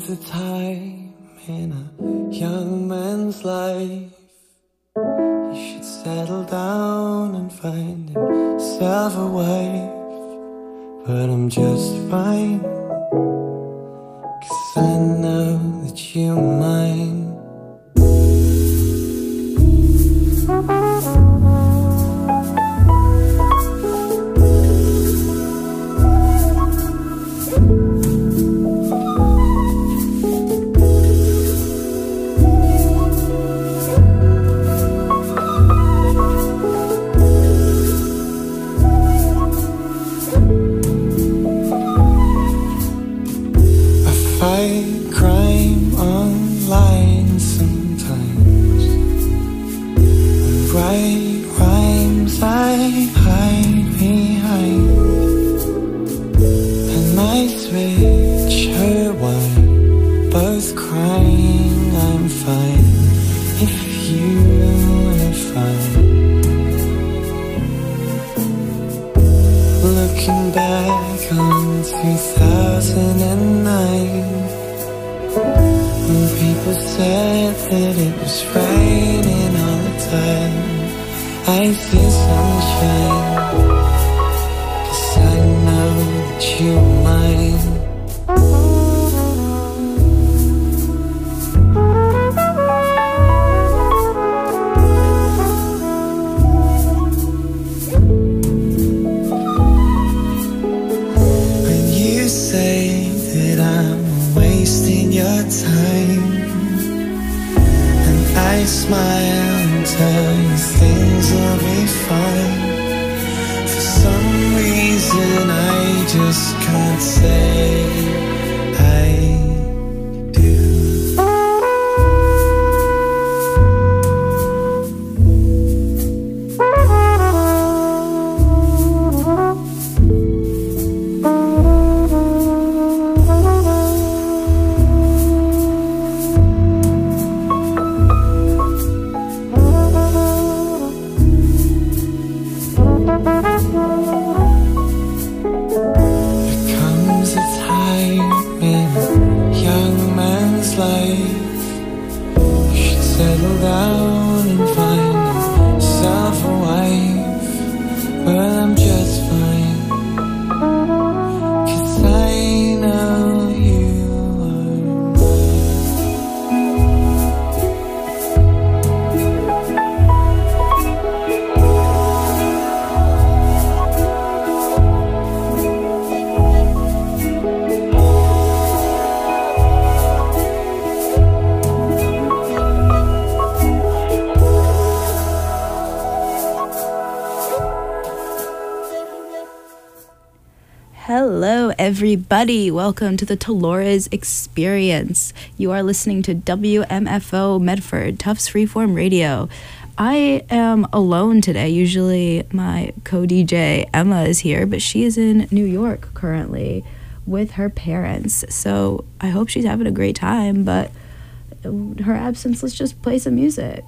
comes a time in a young man's life. He should settle down and find himself a wife. But I'm just fine, 'cause I know that you're mine. Fight crime online sometimes, and write rhymes I hide behind. And I switch her wine, both crying I'm fine if you are fine. Looking back on 2009, when people said that it was raining all the time, I see sunshine, 'cause I know that you're mine. When you say that I'm wasting your time, and I smile and tell you things will be fine, for some reason I just can't say I do. Settle down and find yourself a wife. But I'm just fine, 'cause I know you are Hello, everybody. Welcome to the Dolores Experience. You are listening to WMFO Medford, Tufts Freeform Radio. I am alone today. Usually my co-DJ Emma is here, but she is in New York currently with her parents. So I hope she's having a great time, but her absence, let's just play some music.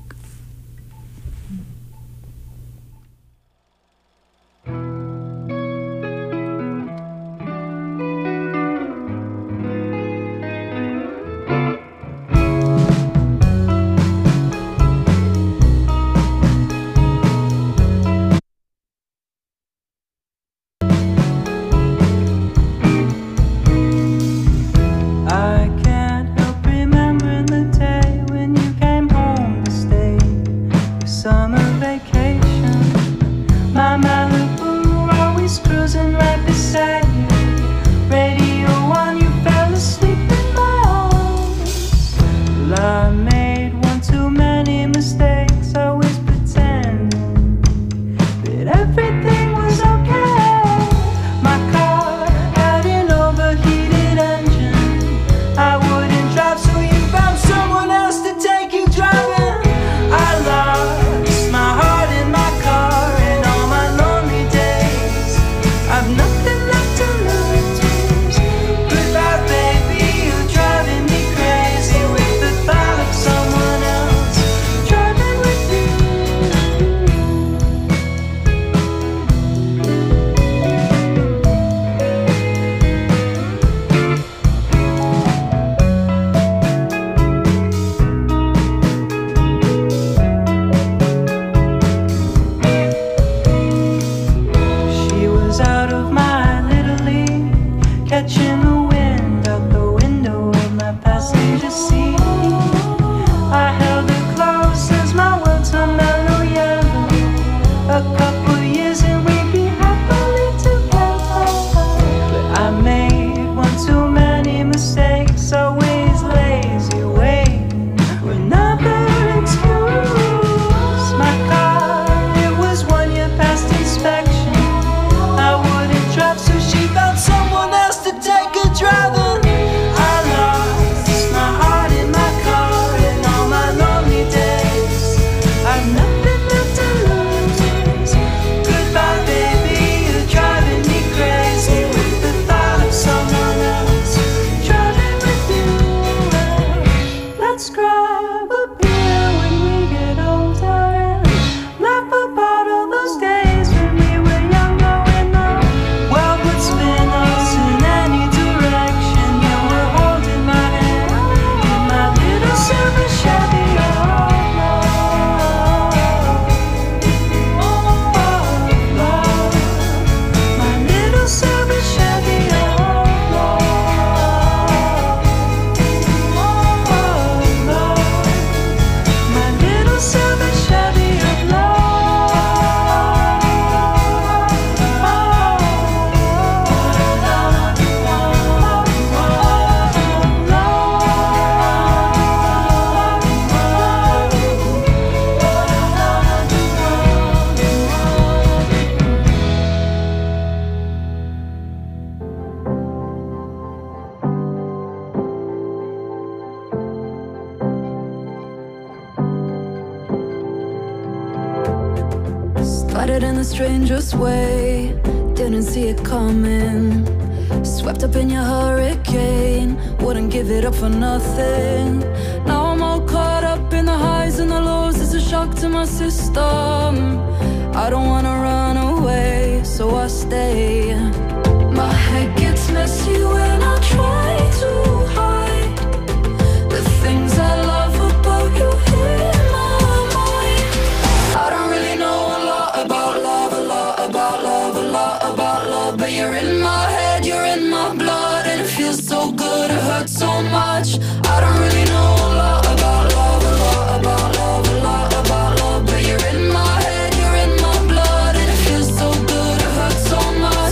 strangest way. Didn't see it coming. Swept up in your hurricane. Wouldn't give it up for nothing. Now I'm all caught up in the highs and the lows. It's a shock to my system. I don't wanna run away, so I stay. My head gets messy when I try to hide the things I love about you in my mind. I don't really know a lot about love, a lot about love, a lot about love, but you're in my head, you're in my blood, and it feels so good, it hurts so much. I don't really know a lot about love, a lot about love, a lot about love, but you're in my head, you're in my blood, and it feels so good, it hurts so much.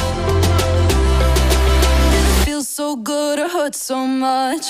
It feels so good, it hurts so much.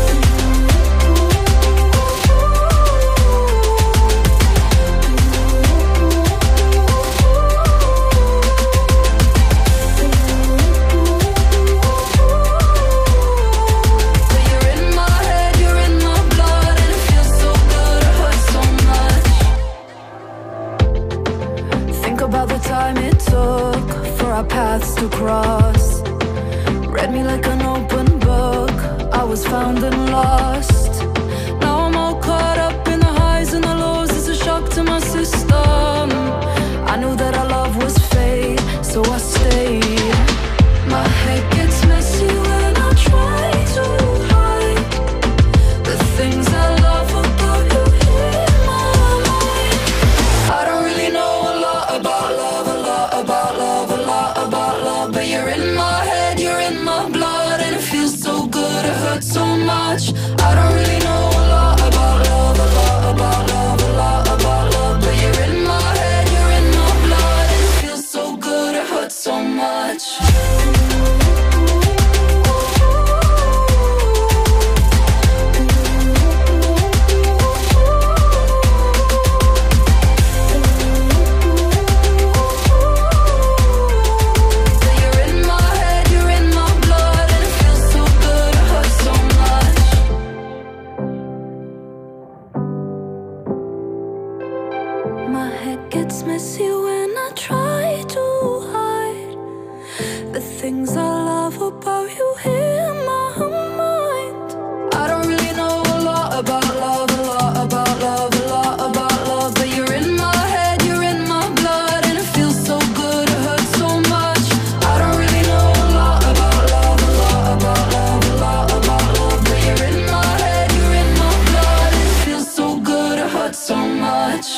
Time it took for our paths to cross. Read me like an open book. I was found and lost. Now I'm all caught up in the highs and the lows. It's a shock to my system. I knew that our love was fate, so I stayed. My head gets messy when I try to hide the things I love about you in my mind. I don't really know a lot about love, a lot about love, a lot about love, but you're in my head, you're in my blood, and it feels so good, it hurts so much. I don't really know a lot about love, a lot about love, a lot about love, but you're in my head, you're in my blood, and it feels so good, it hurts so much. My head gets messy when I try to hide the things I love about you in my mind. I don't really know a lot about love, a lot about love, a lot about love, but you're in my head, you're in my blood, and it feels so good, it hurts so much. I don't really know a lot about love, a lot about love, a lot about love, but you're in my head, you're in my blood, and it feels so good, it hurts so much.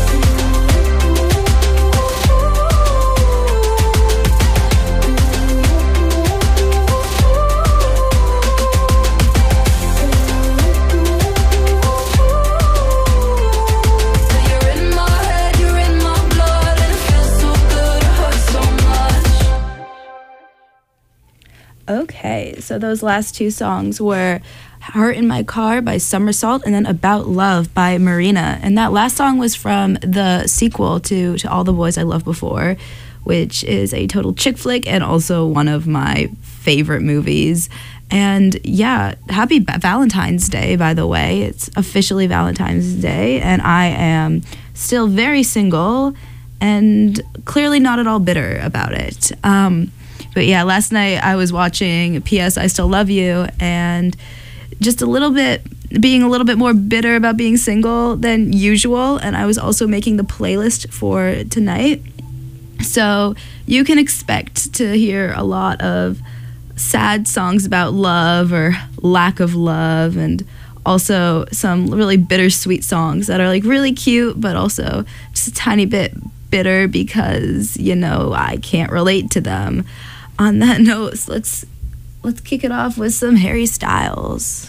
Okay, so those last two songs were Heart in My Car by Somersault and then About Love by Marina. And that last song was from the sequel to All the Boys I Loved Before, which is a total chick flick and also one of my favorite movies. And yeah, happy Valentine's Day, by the way. It's officially Valentine's Day, and I am still very single and clearly not at all bitter about it. But yeah, last night I was watching P.S. I Still Love You, and just being a little bit more bitter about being single than usual. And I was also making the playlist for tonight. So you can expect to hear a lot of sad songs about love or lack of love, and also some really bittersweet songs that are like really cute, but also just a tiny bit bitter because, you know, I can't relate to them. On that note, let's kick it off with some Harry Styles.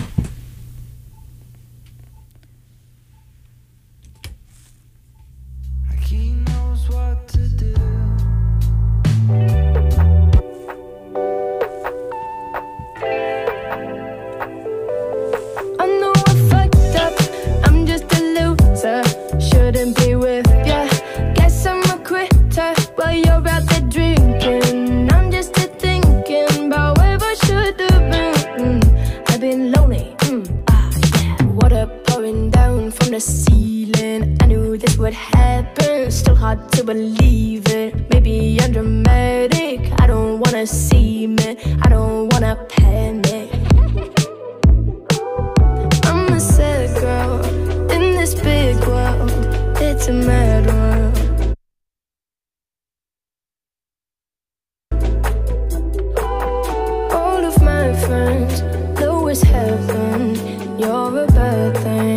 He knows what to do. I know I fucked up, I'm just a loser. Shouldn't be with ya. Guess I'm a quitter while you're out there drinking. I'm just a thinking about where I should have been. I've been lonely, yeah. Water pouring down from the ceiling. I knew this would happen, still hard to believe. it. Maybe I'm dramatic, I don't wanna seem it, I don't wanna panic. I'm a sad girl in this big world, it's a mad world. All of my friends know it's heaven, you're a bad thing.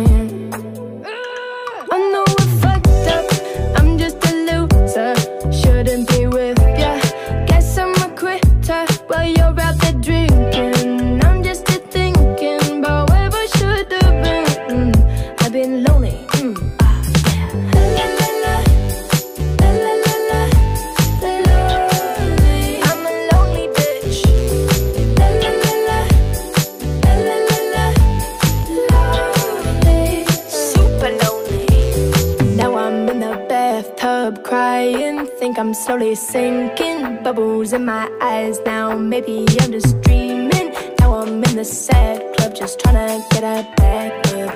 I know we're fucked up, I'm just a loser, shouldn't be with ya. Guess I'm a quitter while you're out there drinking. I'm just a thinking about where I should have been. I've been lonely, yeah. La la la la, la la la la, I'm a lonely bitch. La la la la, la la la la, lonely, super lonely. Now I'm in the bathtub crying, think I'm slowly sinking, bubbles in my eyes now, maybe I'm just dreaming. Now I'm in the sad club, just tryna get a back up.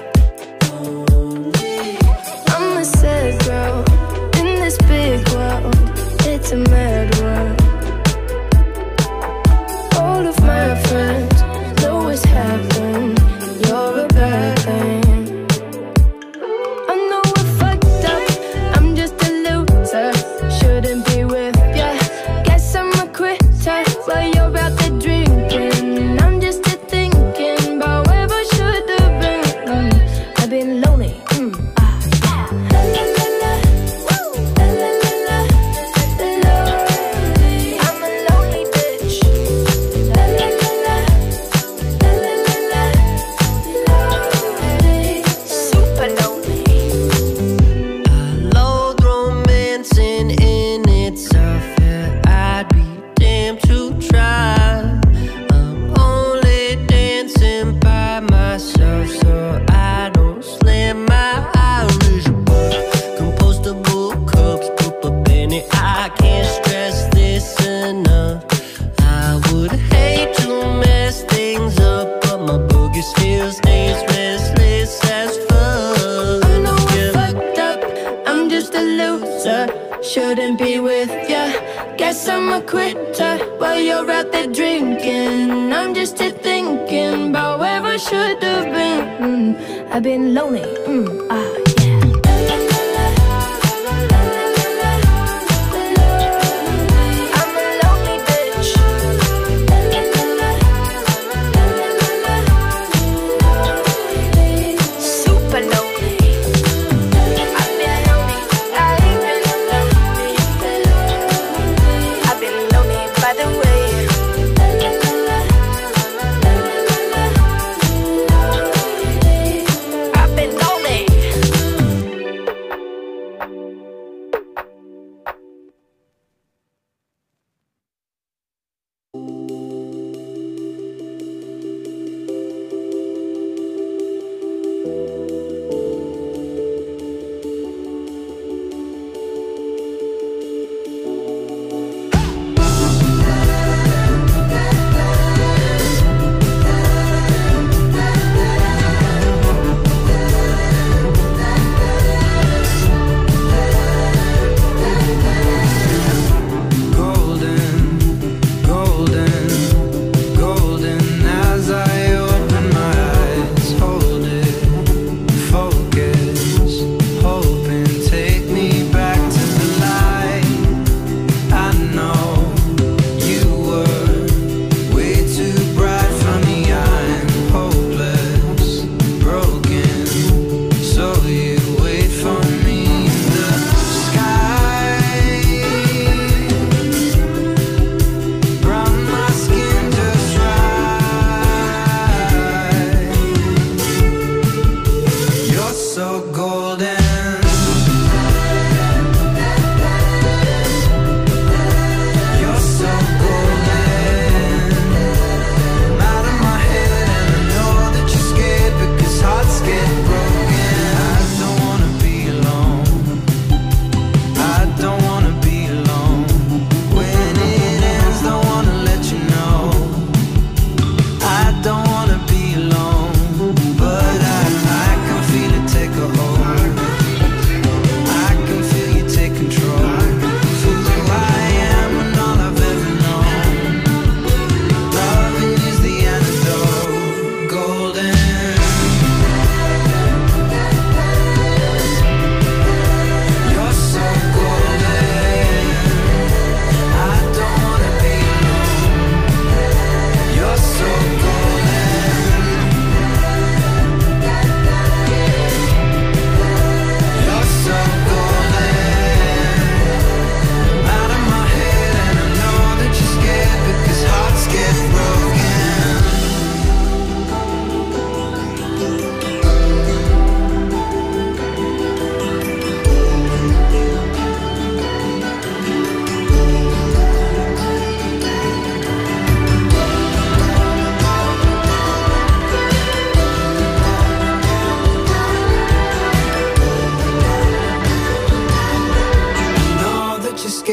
I'm a sad girl in this big world, it's a mad world. All of my friends know it's happened, you're a bad thing. I know we're fucked up, I'm just a loser, shouldn't be with ya. Guess I'm a quitter while you're out there drinking. I'm just a thinking about where I should have been. I've been lonely, yeah. La la la la, la la la la, lonely, I'm a lonely bitch. La la la la, la la la la, lonely, super lonely. I loathe romancing in itself, yeah, I'd be damned to try. I'm only dancing by myself, so I don't slam my Irish bar. Compostable cups, put a penny, I can't stress this enough. I would hate to mess things up, but my boogie still stays restless as fuck. I know we're fucked up, I'm just a loser, shouldn't be with ya. Guess I'm a quitter while you're out there drinking. I'm just a thinking about where I should have been. I've been lonely, yeah. La la la la, la la la la, lonely, I'm a lonely bitch. La la la la, la la la la, lonely, super lonely. I've been lonely, I've been lonely, I've been lonely by the way. La la la la, la la la la, lonely, I've been lonely.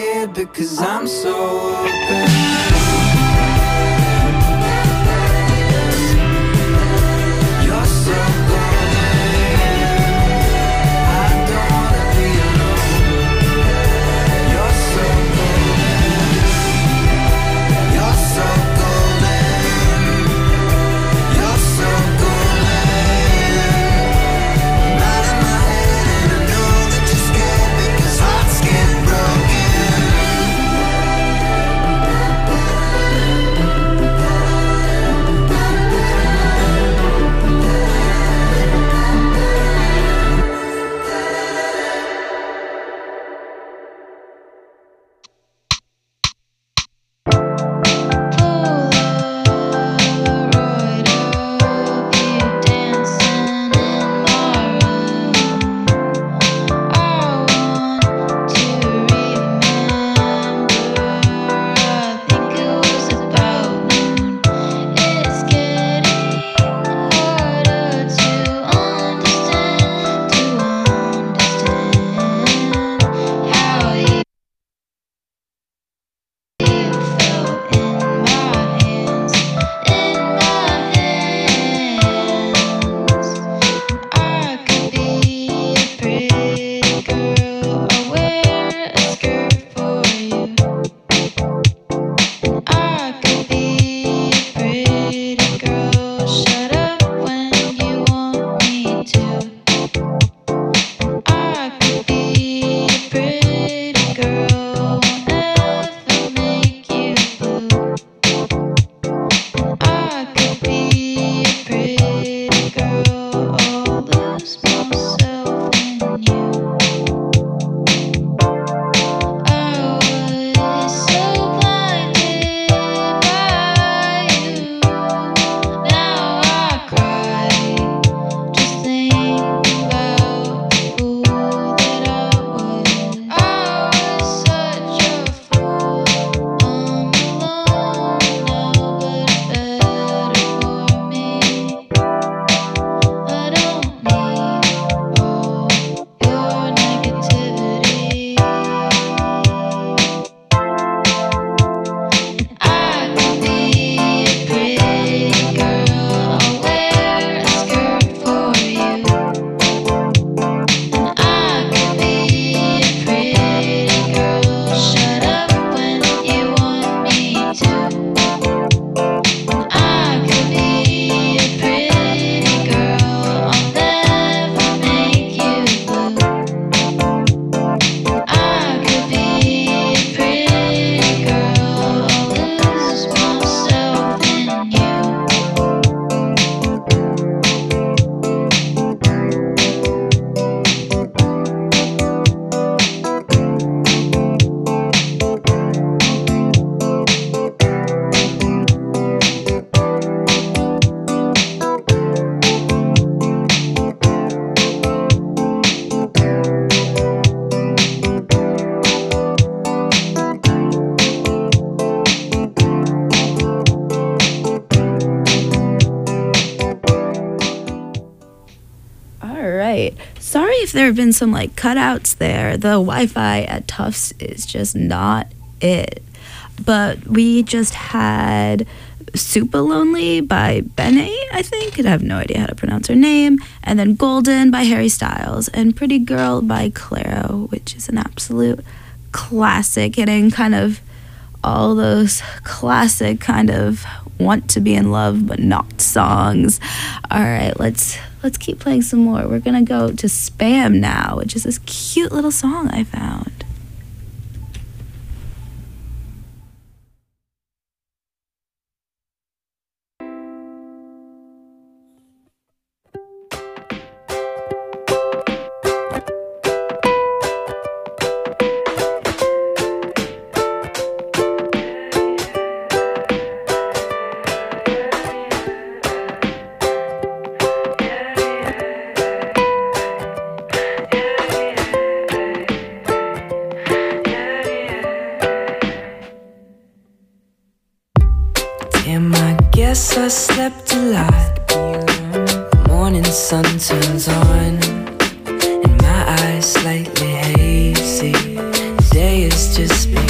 scared because I'm so open. You're so golden. I don't wanna be alone. You're so golden. You're so golden. You're so golden. I'm out of my head and I know that you're scared because hearts get broken. Sorry if there have been some like cutouts there. The Wi-Fi at Tufts is just not it. But we just had Super Lonely by Benny, I think. I have no idea how to pronounce her name. And then Golden by Harry Styles. And Pretty Girl by Clairo, which is an absolute classic. Hitting kind of all those classic kind of want to be in love but not songs. All right, let's keep playing some more. We're gonna go to Spam now, which is this cute little song I found. Damn, I guess I slept a lot. The morning sun turns on, and my eyes slightly hazy. The day has just begun.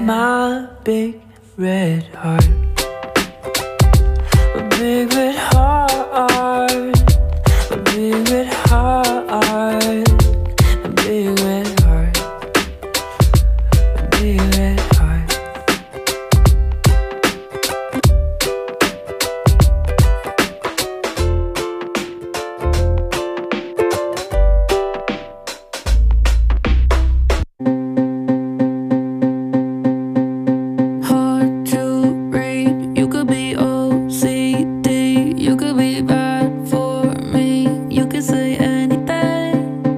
my big red heart. A big red heart. A big red heart. A big red heart. A big red heart. Hard to read. You could be OCD. You could be bad for me. You could say anything.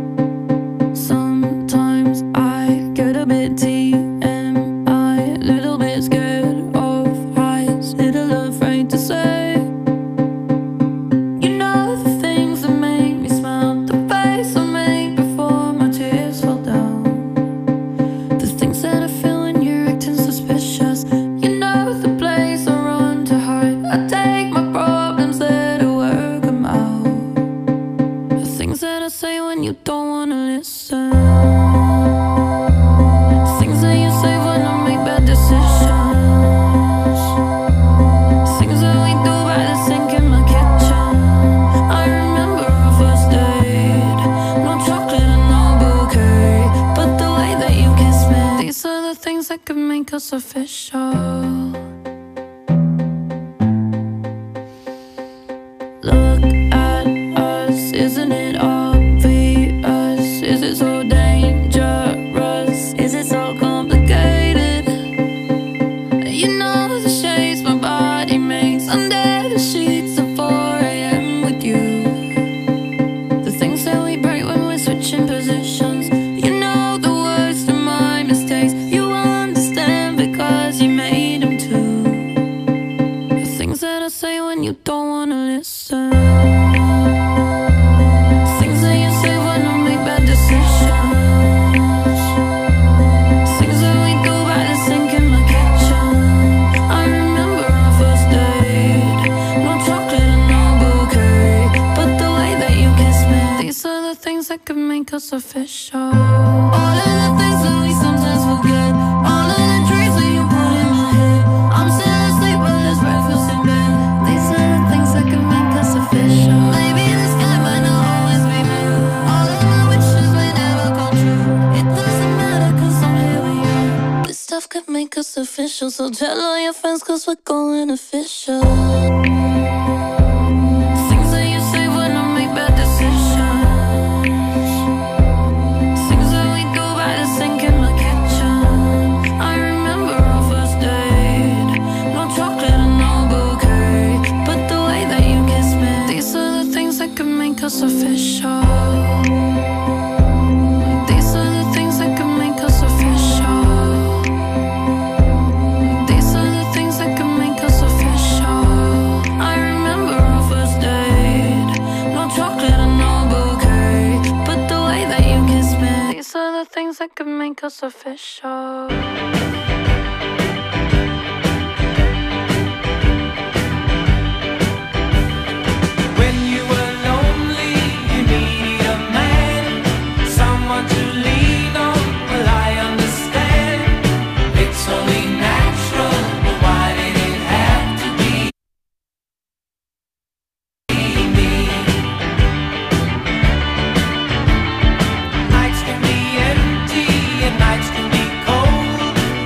Sometimes I get a bit TMI, little bit scared of heights, little afraid to say. You know the things that make me smile, the face I made before my tears fall down, the things that I feel when you're acting suspicious. You know the place I run to hide. I take my problems there to work them out, the things that I say when you don't wanna listen, things that you say when I make bad decisions, things that we do by the sink in my kitchen. I remember our first date, no chocolate and no bouquet, but the way that you kiss me. These are the things that could make us official. Look at us, isn't it obvious? Is it so dangerous? Is it so complicated? You know the shapes my body makes under the sheets at 4 a.m. with you, the things that we break when we're switching positions. You know the words to my mistakes. You understand because you made them too, the things that I say when you don't wanna listen, things that you say when I make bad decisions, things that we do by the sink in my kitchen. I remember our first date, no chocolate and no bouquet, but the way that you kiss me. These are the things that could make us official. All of the things that we sometimes forget, all of the dreams that you put in my head. I'm still asleep but there's breakfast in bed. These are the things that could make us official. Maybe the sky might not always be blue. All of my wishes may never come true. It doesn't matter cause I'm here with you. This stuff could make us official, so tell all your friends cause we're going official. Things that you say when I make bad decisions, things that we do by the sink in my kitchen. I remember our first date, no chocolate and no bouquet, but the way that you kiss me. These are the things that could make us official. These are the things that could make us official. These are the things that could make us official. I remember our first date, no chocolate and no bouquet, but the way that you kiss me. These are the things that could make us official. When you were lonely, you needed a man, someone to lean on. Well, I understand. It's only natural, but why did it have to be me? Nights can be empty and nights can be cold.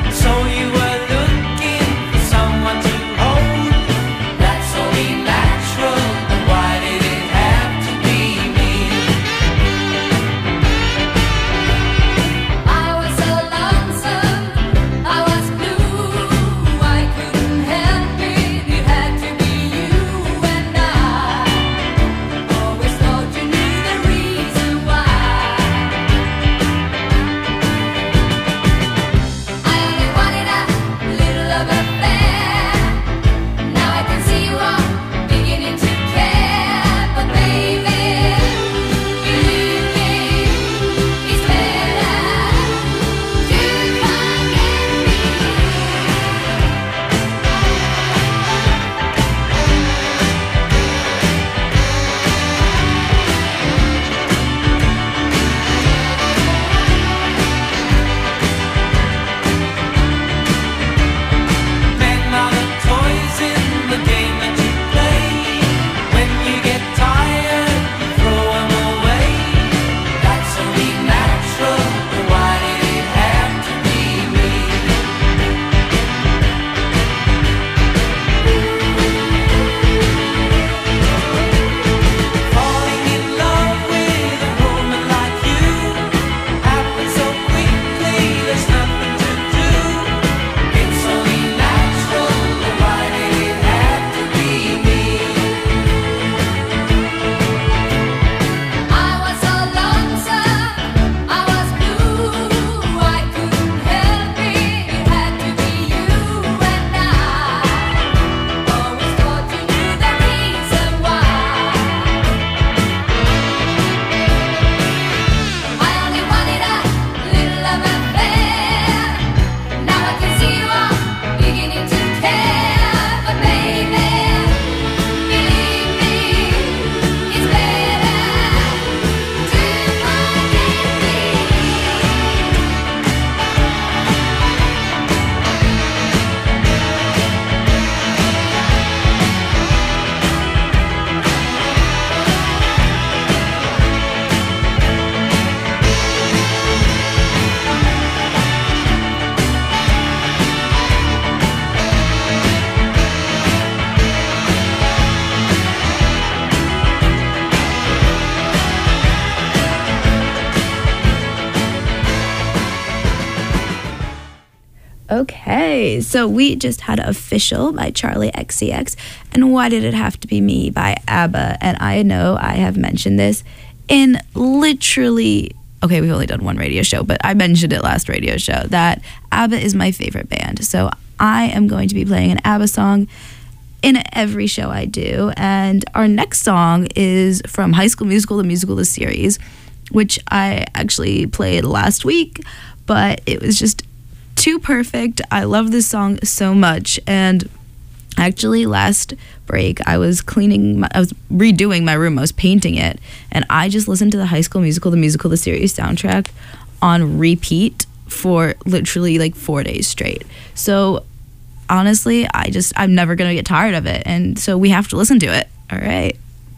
Okay, so we just had Official by Charlie XCX, and Why Did It Have to Be Me by ABBA. And I know I have mentioned this in literally, okay, we've only done one radio show, but I mentioned it last radio show, that ABBA is my favorite band. So I am going to be playing an ABBA song in every show I do. And our next song is from High School Musical, the musical, the series, which I actually played last week, but it was just too perfect. I love this song so much. And actually last break I was redoing my room. I was painting it, and I just listened to the High School Musical, the musical, the series soundtrack on repeat for literally like 4 days straight. So honestly, I'm never gonna get tired of it, and so we have to listen to it. All right.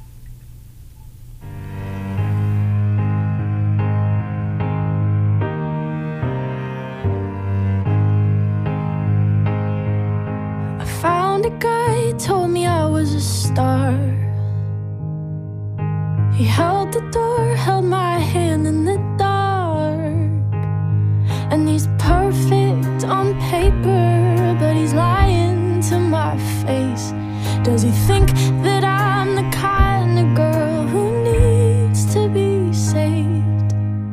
A guy told me I was a star. He held the door, held my hand in the dark. And he's perfect on paper, but he's lying to my face. Does he think that I'm the kind of girl who needs to be saved?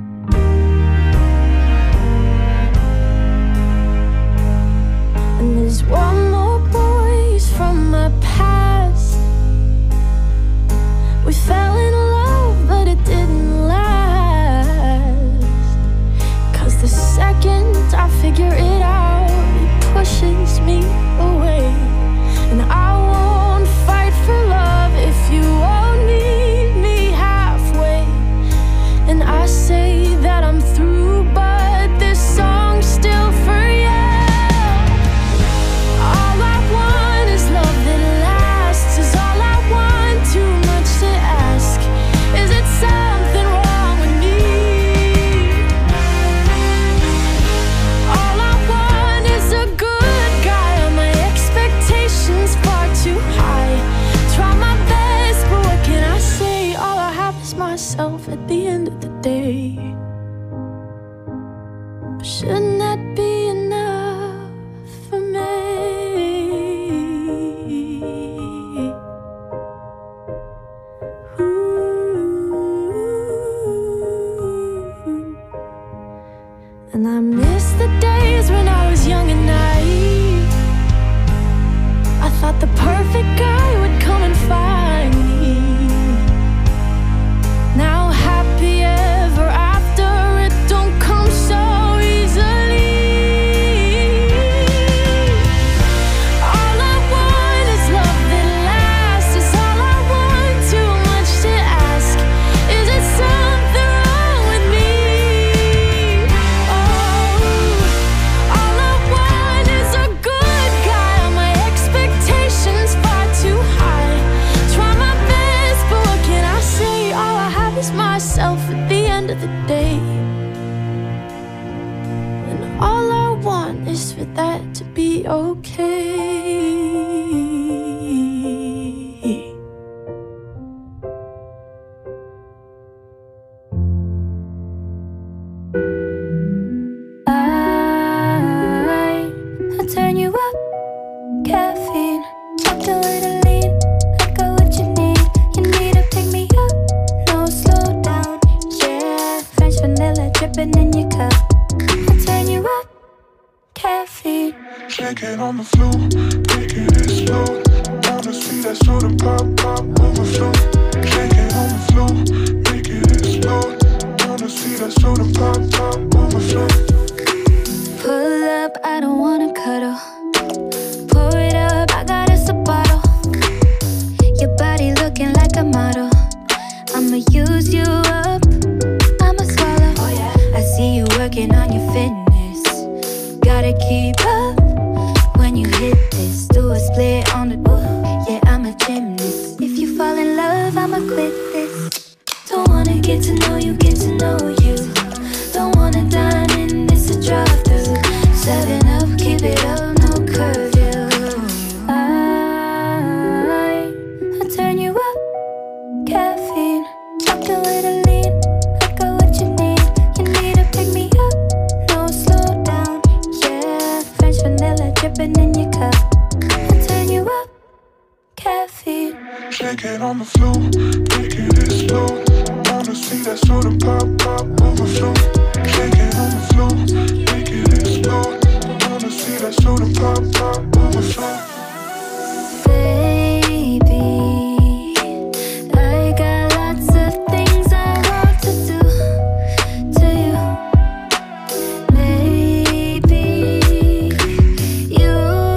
And there's one more from my past. We fell in love, but it didn't last. 'Cause the second I figure it out, it pushes me away. And I won't fight for love if you won't meet me halfway. And I say that I'm through, but this song's still for you. At the end of the day, but shouldn't that be enough for me? Ooh. And I miss the days when I was young and naive. I thought the perfect guy would come and find me. Now happy ever after, it don't come so easily. All I want is love that lasts. Is all I want, too much to ask. Is it something wrong with me? Oh, all I want is a good guy. My expectations far too high. Try my best, but what can I say? All I have is myself at the end of the day. And all I want is for that to be okay. I'll turn you up, caffeine. I'll do it a lean. I got what you need. You need to pick me up. No, slow down, yeah. French vanilla dripping in your cup. I'll turn you up, caffeine. Shake it on the floor, make it explode. On the street, that soda pop, pop, overflow. Shake it on the floor, make it explode. On the street, that soda pop, pop, overflow. Pull up, I don't wanna cuddle. Pour it up, I got us a bottle. Your body looking like a model. I'ma use you up, I'ma swallow. Oh, yeah. I see you working on your fitness. Gotta keep up when you hit this. Do a split on the yeah, I'm a gymnast. If you fall in love, I'ma quit this. Don't wanna get to know you, get to know you. Don't wanna dine in, it's a drive-through. 7 up, keep it up, no curfew. I'll turn you up, caffeine. I'll do it a lean. I got what you need. You need to pick me up. No, slow down, yeah. dripping in your cup. I'll turn you up, caffeine. Shake it on the floor, make it explode. I wanna see that soda pop, pop, overflow. Shake it on the floor, make it explode. I wanna see that soda pop, pop, overflow. Baby, I got lots of things I want to do to you. Maybe you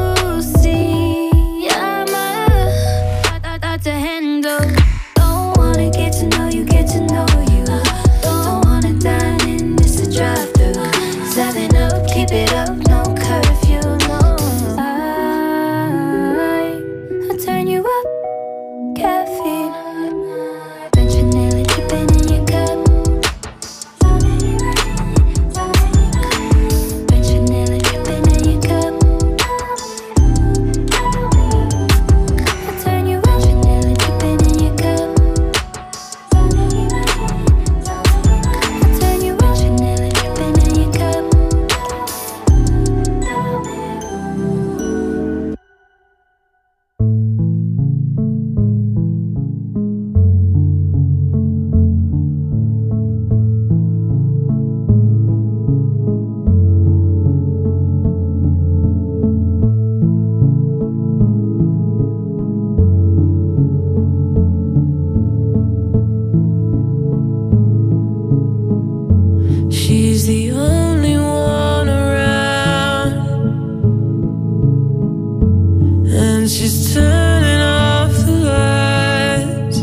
see I'm hard to handle. Don't wanna get to know you, get to know you. Don't wanna dine in, it's a drive-through. 7 up, keep it up, no curfew, no. I'll turn you up, caffeine. French vanilla dripping in your cup. French vanilla dripping in your cup. I'll turn you up, vanilla dripping in your cup. I'll turn you up, vanilla dripping in your cup. She's the only one around, and she's turning off the lights,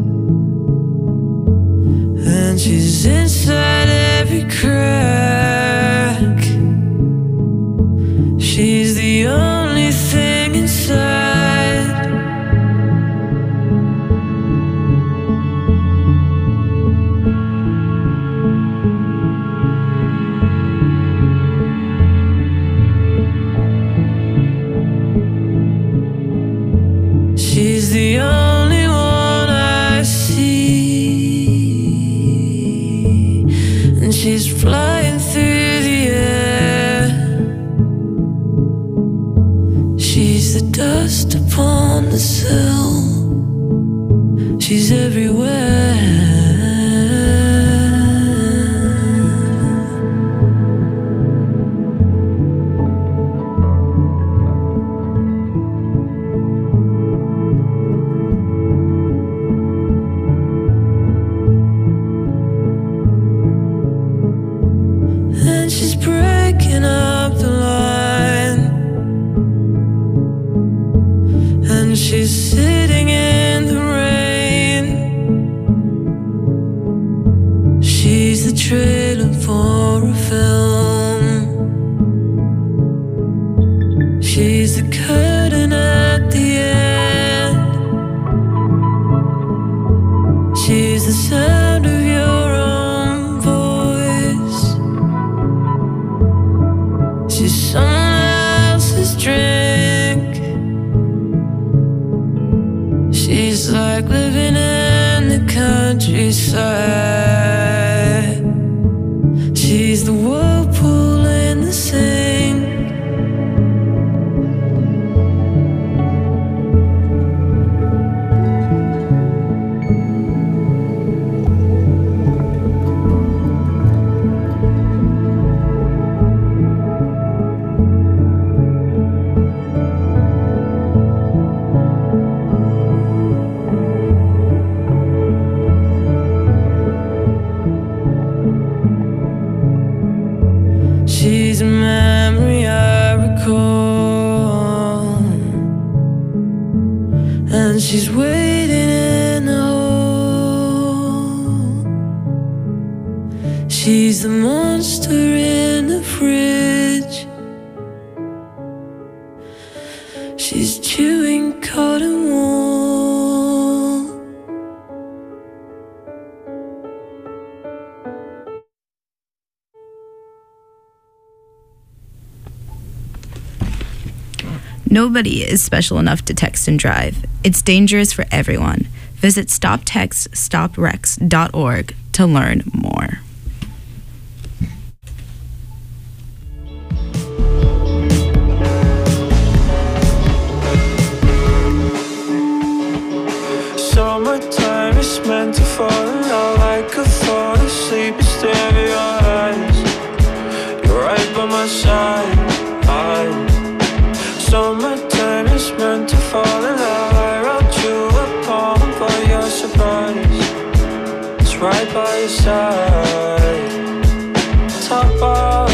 and she's inside every crack. She's the only thing inside. She's the only one I see, and she's flying through the air. She's the dust upon the sill. She's everywhere. And she's breaking up the line, and she's sitting in the rain. She's the trailer for a film. She's the curtain at the end. She's the sound of your own voice. She's someone else's drink. She's like living in the countryside. She's the whirlpool in the sink. She's a memory I recall, and she's waiting in the hall. She's the monster in the fridge. She's chewing cotton wool. Nobody is special enough to text and drive. It's dangerous for everyone. Visit stoptextstoprex.org to learn more. your side, top off.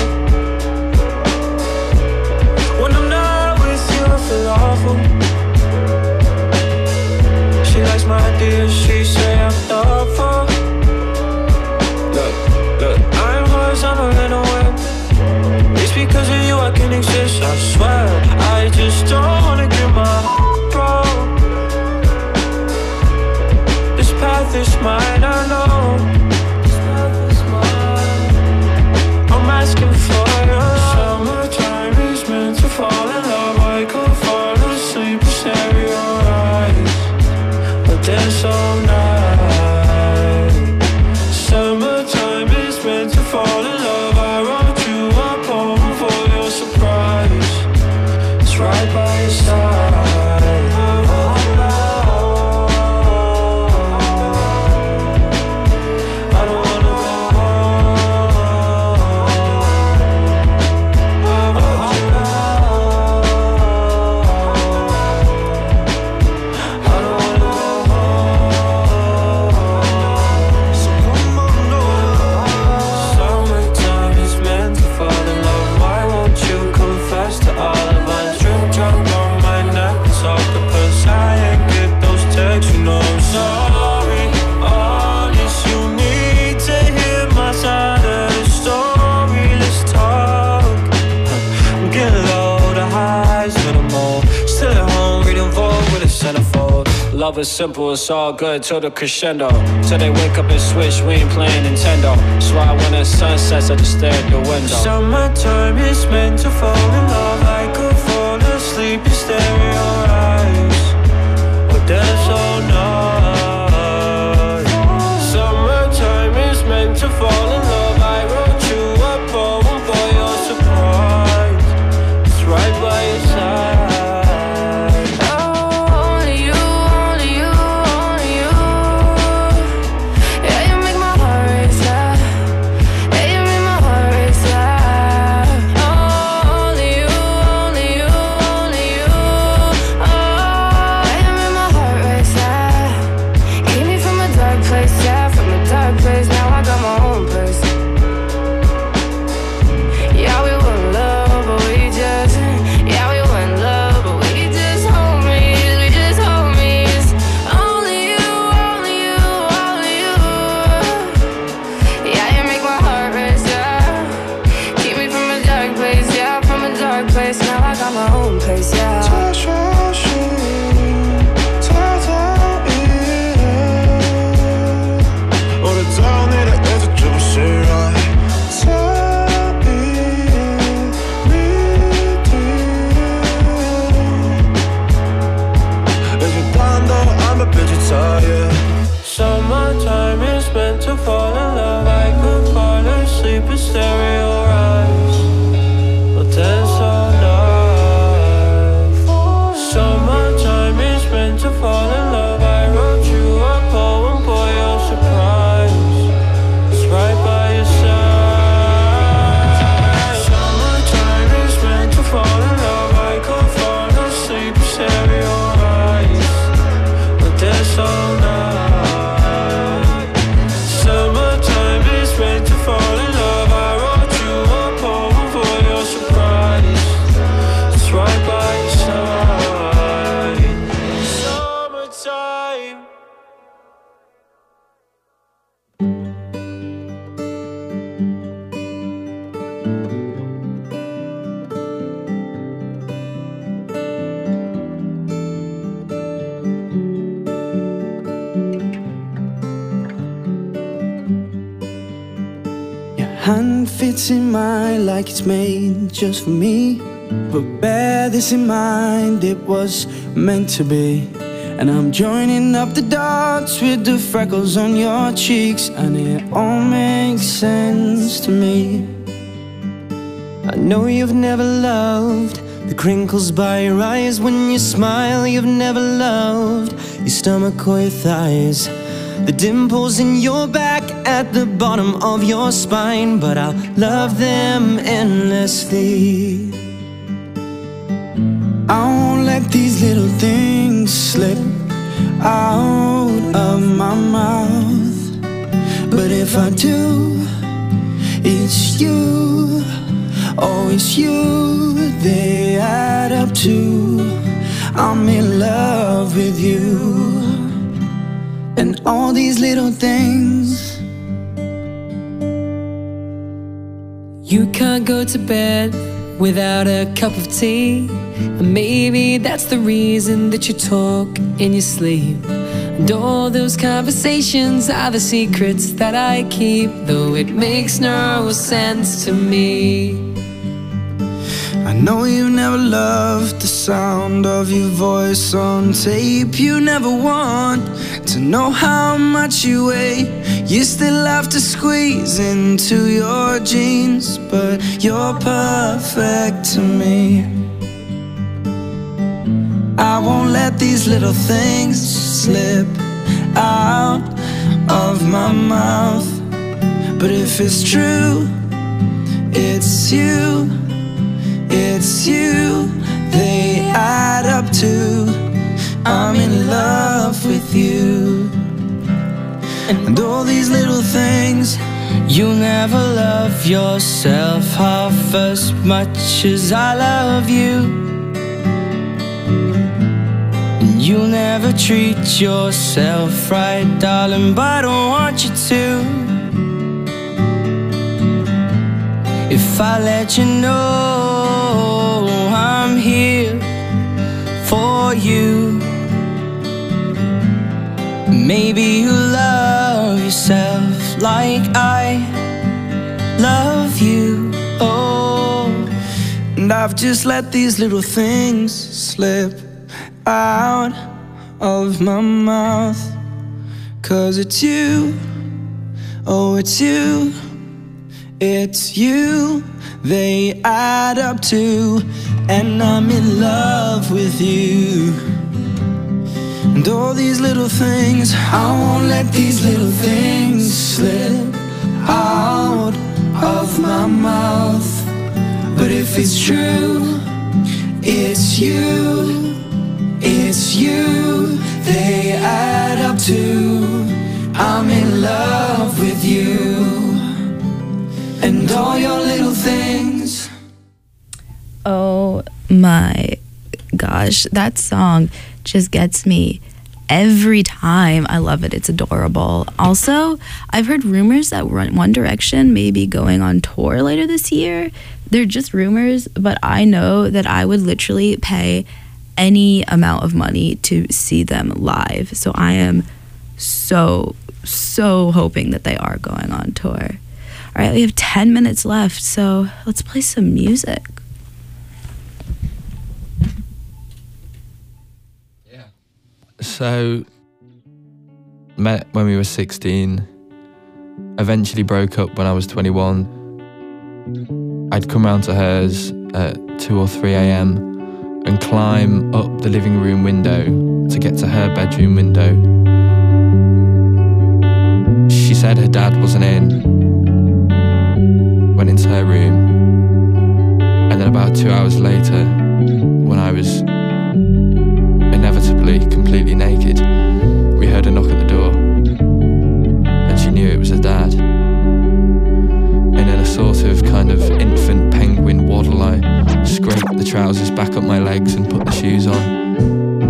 When I'm not with you, I feel awful. She likes my ideas, she say I'm thoughtful. Look, I'm horizontal in a web. It's because of you I can exist, I swear. I just don't wanna get my heart broke. This path is mine, I know. This path is mine. I'm asking for you. Summertime is meant to fall in love. I could fall asleep and stare at your eyes, but they're so nice. Summertime is meant to fall in love. I wrote you a poem for your surprise. It's right by your side. Love is simple, it's all good till the crescendo. Till they wake up and switch, we ain't playing Nintendo. That's why when the sun sets, I just stare at the window. Summertime is meant to fall in love. I could fall asleep and stare at your eyes, but that's so nice. Summertime is meant to fall in love. I wrote you a poem for your surprise. It's right by your side. Summertime is meant to fall in love. I could fall asleep and stare at your eyes, but that's so nice. Summertime is meant to fall in love. I wrote you a poem for your surprise. It's right by your side. Summertime is meant to fall in love. I could fall asleep and stare at your eyes, but that's so nice. Fall in love, I wrote you a poem for your surprise. It's right by your side. Summertime. Hand fits in mine like it's made just for me. But bear this in mind, it was meant to be. And I'm joining up the dots with the freckles on your cheeks, and it all makes sense to me. I know you've never loved the crinkles by your eyes when you smile. You've never loved your stomach or your thighs, the dimples in your back at the bottom of your spine. But I'll love them endlessly. I won't let these little things slip out of my mouth. But if I do, it's you, oh it's you, they add up to I'm in love with you. And all these little things. You can't go to bed without a cup of tea, and maybe that's the reason that you talk in your sleep. And all those conversations are the secrets that I keep, though it makes no sense to me. I know you never loved the sound of your voice on tape. You never want to know how much you weigh. You still have to squeeze into your jeans, but you're perfect to me. I won't let these little things slip out of my mouth. But if it's true, it's you, it's you, they add up to I'm in love with you. And all these little things. You'll never love yourself half as much as I love you. And you'll never treat yourself right, darling, but I don't want you to. If I let you know I'm here for you, maybe you'll love yourself like I love you. Oh, and I've just let these little things slip out of my mouth. 'Cause it's you, oh it's you, it's you, they add up to, and I'm in love with you. And all these little things, I won't let these little things slip out of my mouth. But if it's true, it's you, it's you, they add up to I'm in love with you. And all your little things. Oh my gosh, that song just gets me every time. I love it. It's adorable. Also, I've heard rumors that One Direction may be going on tour later this year. They're just rumors, but I know that I would literally pay any amount of money to see them live. So I am so hoping that they are going on tour. All right, we have 10 minutes left, so let's play some music. So, met when we were 16, eventually broke up when I was 21. I'd come round to hers at 2 or 3 a.m. and climb up the living room window to get to her bedroom window. She said her dad wasn't in, went into her room, and then about 2 hours later, when I was inevitably completely naked, we heard a knock at the door, and she knew it was her dad. And in a sort of kind of infant penguin waddle, I scraped the trousers back up my legs and put the shoes on.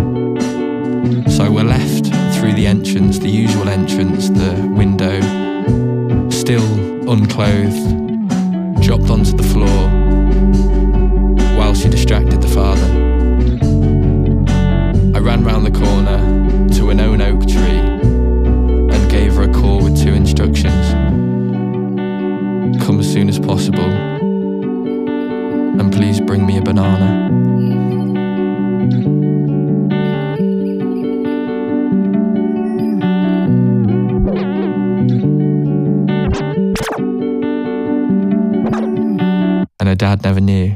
So we're left through the entrance, the usual entrance, the window, still unclothed, dropped onto the floor while she distracted the father. I ran round the corner to an oak tree and gave her a call with 2 instructions. Come as soon as possible, and please bring me a banana. And her dad never knew.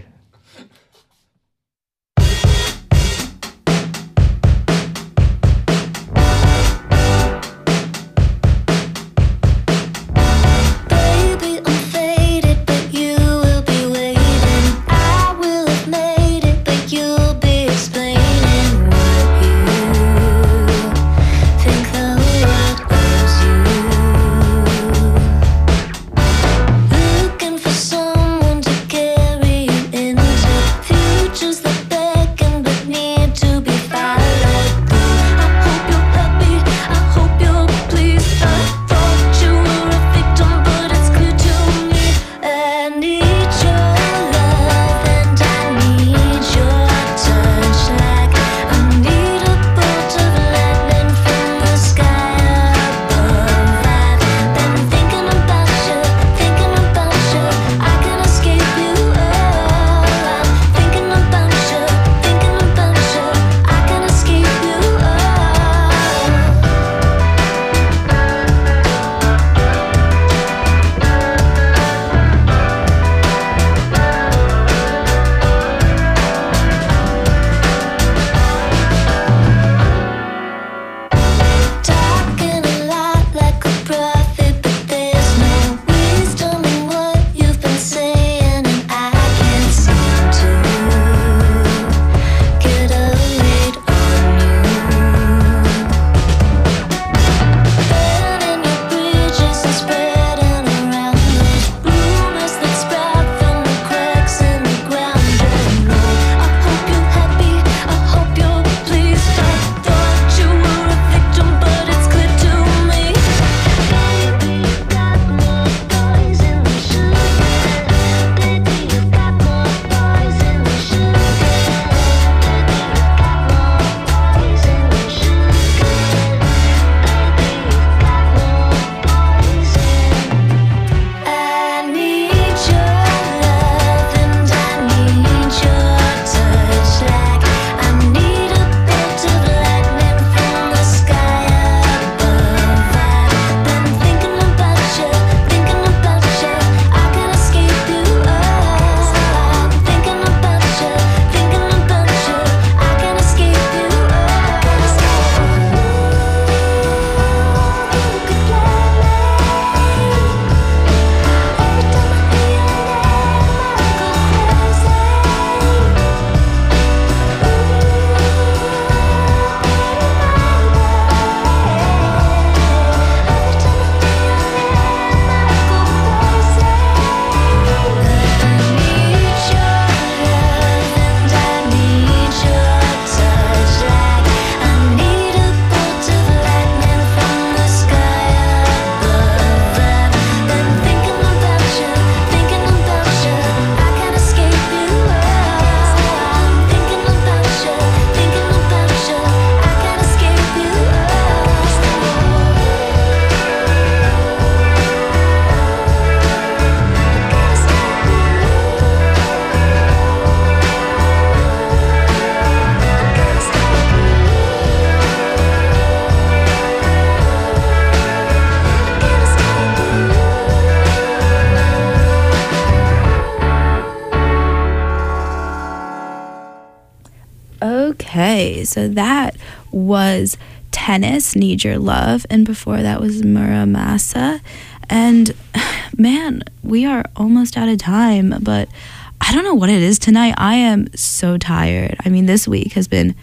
Okay, so that was Tennis, Need Your Love, and before that was Muramasa. And man, we are almost out of time, but I don't know what it is tonight. I am so tired. I mean, this week has been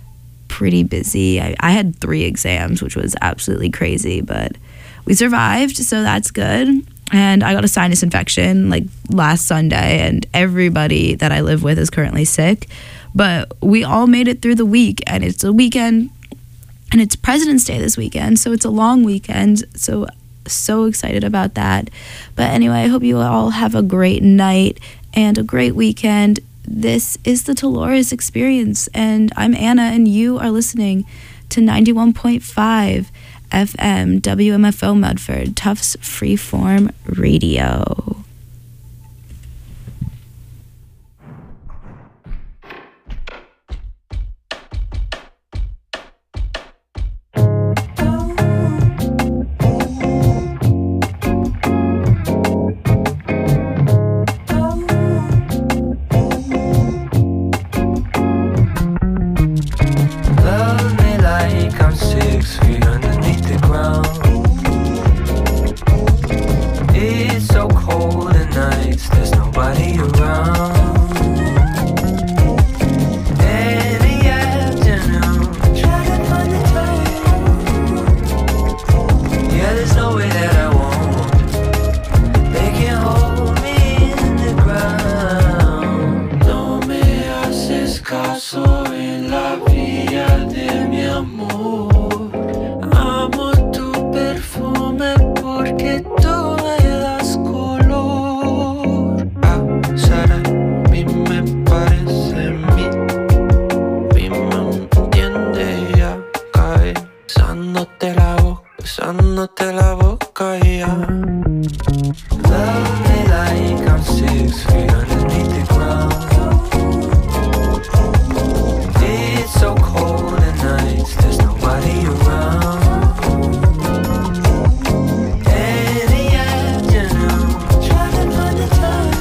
pretty busy. I had 3 exams, which was absolutely crazy, but we survived, so that's good. And I got a sinus infection like last Sunday, and everybody that I live with is currently sick. But we all made it through the week, and it's a weekend, and it's President's Day this weekend, so it's a long weekend. So excited about that. But anyway, I hope you all have a great night and a great weekend. This is the Dolores Experience, and I'm Anna, and you are listening to 91.5 FM WMFO Medford, Tufts Freeform Radio. It's so cold. caso en la vida de mi amor. Amo tu perfume porque tú me das color. Sara, a mí me parece mi me entiende ya. Cae besándote la boca ya. Love me like I'm 6 feet underneath the ground. It's so cold at nights, there's nobody around. In the afternoon, trying to find the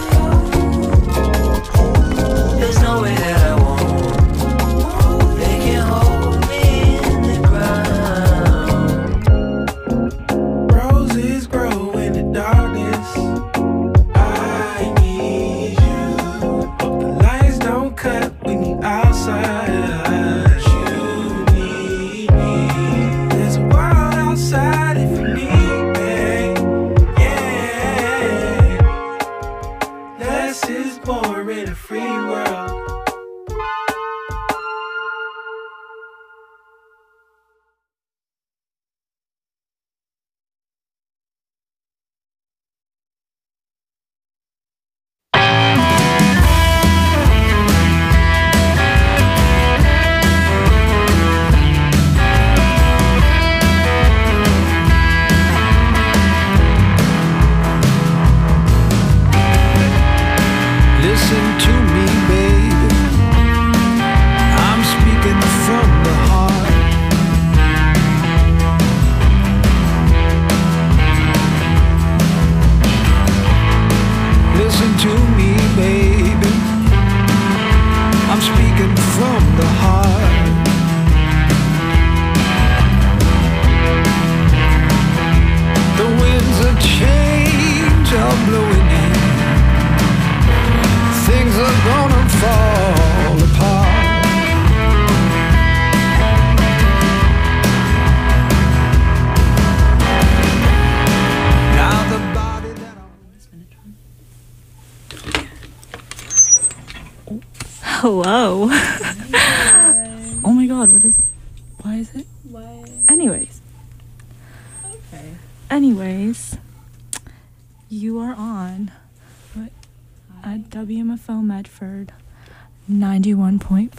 time. There's no way that I won't. They can hold me in the ground. Roses grow in the darkness. I need you. Hope the lights don't cut when you outside. You need me. There's a world outside if you need me. Yeah. Less is more in a free world. Listen to me, baby. I'm speaking from the heart. Listen to me, baby. I'm speaking from the heart. The winds of change are blowing in. Things are gonna fall apart. Now the body that Hello. Oh my god, why is it? Why? Anyways. Okay. Anyways. You are on at WMFO Medford 91.5